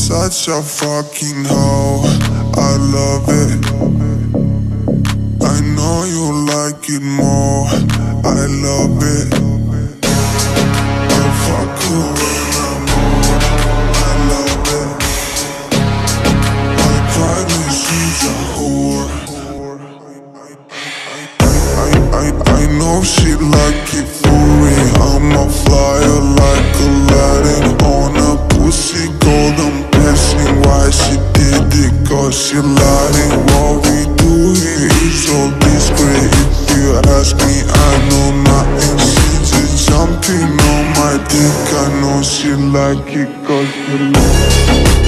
such a fucking hoe, I love it. I know you like it more, I love it. I fuck you when I'm on, I love it. I probably she's a whore. I know she like it for me. I'm a flyer like Aladdin on a pussy golden blessing. Why she did it? Cause she lying. What we do here is so discreet. If you ask me, I know nothing. She just jumping on my dick. I know she like it cause she like it.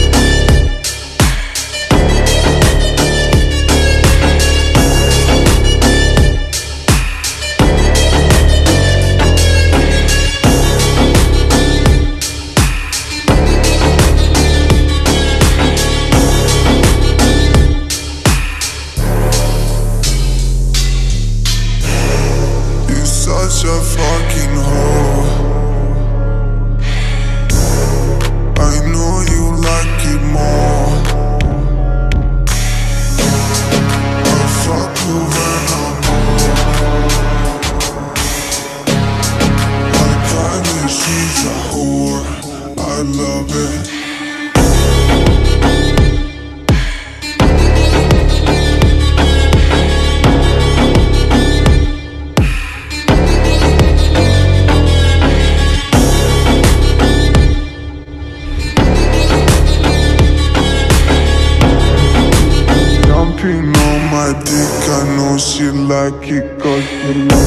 Such a fucking hoe. I know you like it more. I fuck you when I'm on. I promise she's a whore, I love it. On my dick, I know she like it cause she like it.